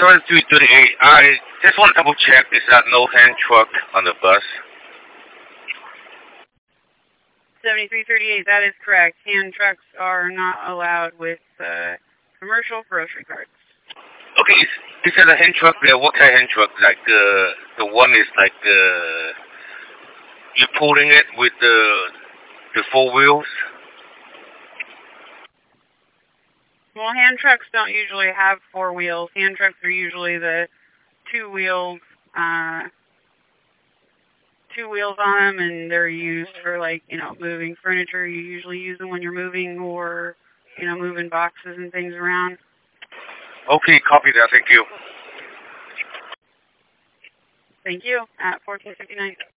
7338. I just want to double check. Is that no hand truck on the bus? 7338, that is correct. Hand trucks are not allowed with commercial grocery carts. Okay, is that a hand truck there? What kind of hand truck? Like the one is like you're pulling it with the four wheels? Well, hand trucks don't usually have four wheels. Hand trucks are usually the two wheels on them, and they're used for, like, moving furniture. You usually use them when you're moving or, moving boxes and things around. Okay, copy that. Thank you. Thank you. At 1459.